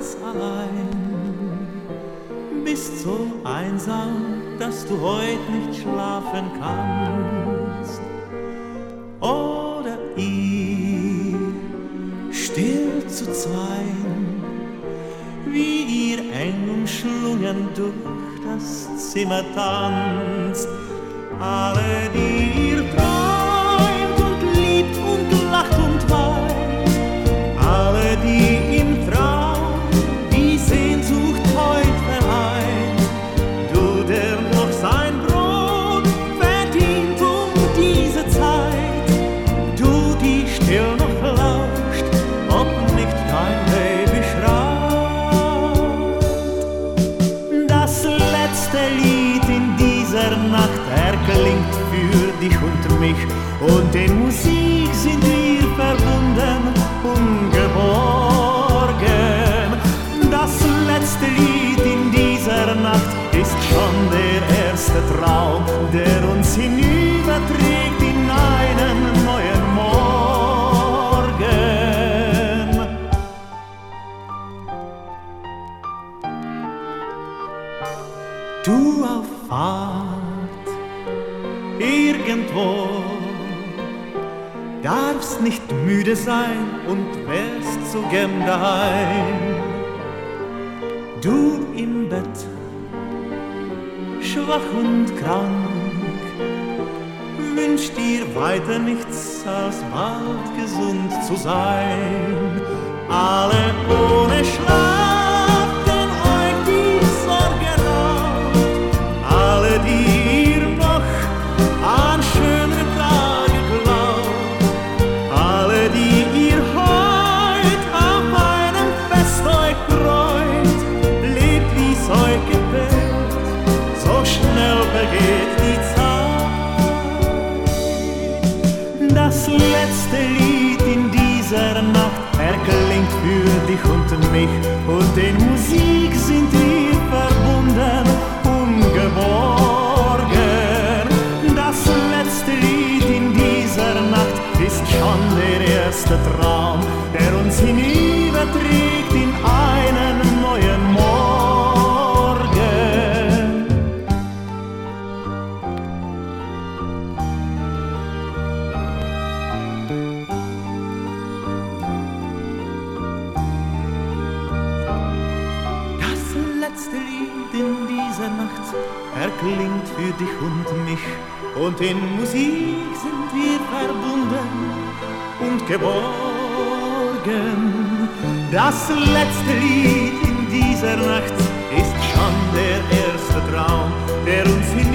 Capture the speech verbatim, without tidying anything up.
ganz allein. Bist so einsam, dass du heut nicht schlafen kannst. Oder ihr, still zu zweien, wie ihr eng umschlungen durch das Zimmer tanzt. Alle, die ihr träumt und liebt und lacht und weint, alle, die im Traum die Sehnsucht heut vereint, du, der noch sein Brot verdient um diese Zeit, du, die still noch lauscht, ob nicht dein Baby schreit. Das letzte Lied in dieser Nacht erklingt für dich und mich, und in Musik sind wir verbunden, ungeborgen. Das letzte Lied in dieser Nacht ist schon der erste Traum, der uns hinüberträgt in einen neuen Morgen. Du auf Fahrt irgendwo, darfst nicht müde sein und wärst so gern daheim. Du im Bett, schwach und krank, wünscht dir weiter nichts als bald gesund zu sein. Alle ohne Schlaf, denn euch die Sorge raubt, alle, die ihr noch an schönere Tage glaubt, alle, die ihr heut auf einem Fest euch freut, lebt wie's euch gefällt, so schnell vergeht die Zeit. Das letzte Lied in dieser Nacht erklingt für dich und mich, und in Musik sind wir verbunden, ungeborgen. Das letzte Lied in dieser Nacht ist schon der erste Traum, der uns hinüberträgt in einen neuen Morgen. Das letzte Lied in dieser Nacht erklingt für dich und mich, und in Musik sind wir verbunden und geborgen. Das letzte Lied in dieser Nacht ist schon der erste Traum, der uns